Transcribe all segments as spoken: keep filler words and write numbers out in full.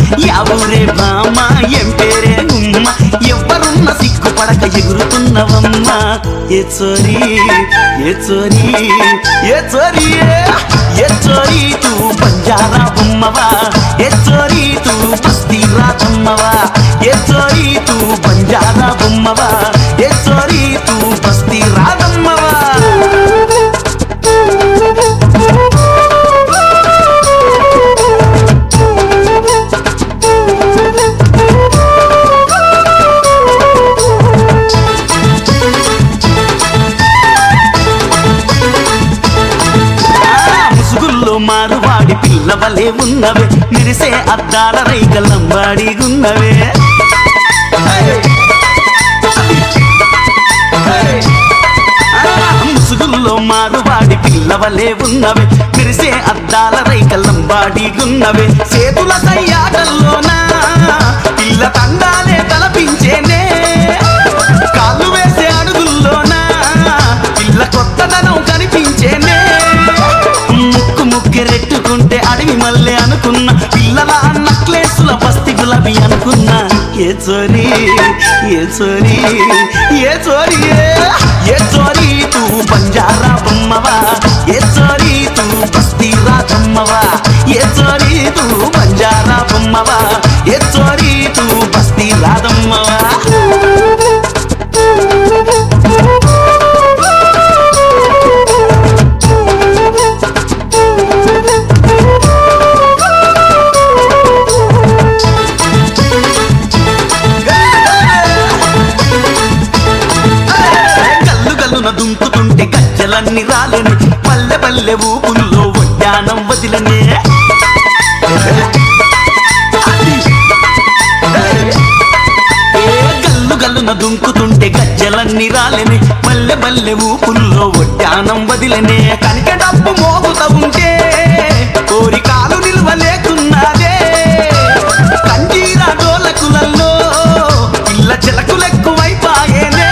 యావూరే బామ్మ ఏం పేరే గుమ్మ ఎవ్వరున్న సిగ్గుపడక ఎగురుతున్నవమ్మ ఏ చోరీ ఏ చోరీ ఏ చోరీ ఏ చోరీ తూ బంజారా బొమ్మవా ఏ చోరీ తూ బస్తీ రాజమ్మవా ఏ చోరీ తూ బంజారా బొమ్మవా ఏ చోరీ తూ బస్తీ రాజమ్మవా మారువాడి పిల్లవలే ఉన్నవే మిరిసే అద్దాల రైకలంబాడిగున్నవే ముసుగుల్లో మారువాడి పిల్లవలే ఉన్నవే మిరిసే అద్దాల రైకలంబాడిగున్నవే సేతుల సయ్యాటల్లోనా పిల్ల తండాలే తలపించేనే కాళ్ళు వేసే అడుగుల్లోనా పిల్ల కొత్తదనం కనిపించేనే ముక్కు ముక్కెరెట్టుకుంటే అడవి మల్లె అనుకున్నా పిల్లల నక్లేసుల బస్తి గులాబీ అనుకున్నా ఏ చోరీ ఏ చోరీ ఏ చోరీ ఏ చోరీ తూ బంజారా బొమ్మవా ఏ చోరీ తూ బస్తీ రాజమ్మవా ఏ చోరీ తూ బంజారా బొమ్మవా ఏ చోరీ తూ బస్తీ రాజమ్మవా దుంకుతుంటే గజ్జలన్నీ రాలని పల్లె పల్లె ఊపుల్లో వడ్డానం వదిలనే గల్లు గల్లున దుంకుతుంటే గజ్జలన్నీ రాలని పల్లె పల్లె ఊపుల్లో వడ్డానం వదిలనే కనిక డబ్బు మోగుతా ఉంటే కోరికాలు నిలువలేకున్నాదే కంజీరా డోలకులలో పిల్ల చిలకులెక్కువైపాయేనే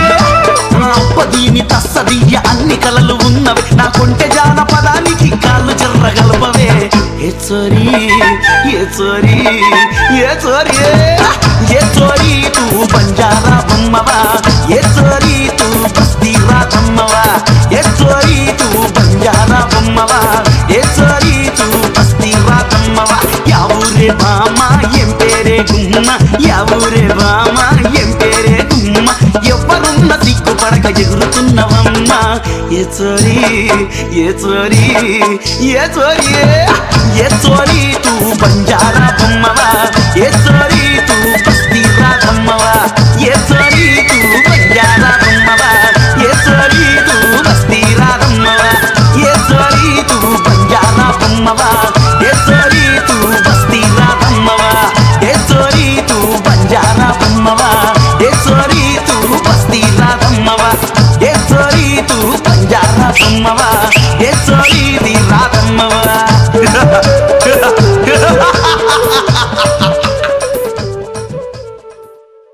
దీని తస్సదియ్య అన్ని కలలు ఉన్నవి నా కొంటె జానపదానికి కాళ్ళు చెర్రగలపవే ఏ చోరీ ఏ చోరీ ఏ చోరీ ఏ చోరీ తూ బంజారా బొమ్మవా ఏ చోరీ తూ బస్తీ రాజమ్మవా ఏ చోరీ తూ బంజారా బొమ్మవా ఏ చోరీ తూ బస్తీ రాజమ్మవా యావూరే బామ్మ ఏం పేరే గుమ్మ యావూరే బామ్మ ఏం పేరే గుమ్మ ఎవ్వరున్న సిగ్గుపడక ఎగురుతున్నవమ్మ ఏ చోరీ ఏ చోరీ ఏ చోరీ ఏ చోరీ తూ బంజారా బొమ్మవా ఏ చోరీ తూ బస్తీ రాజమ్మవా ఏ చోరీ తూ బంజారా బొమ్మవా ఏ చోరీ తూ బస్తీ రాజమ్మవా ఏ చోరీ తూ బంజారా బొమ్మవా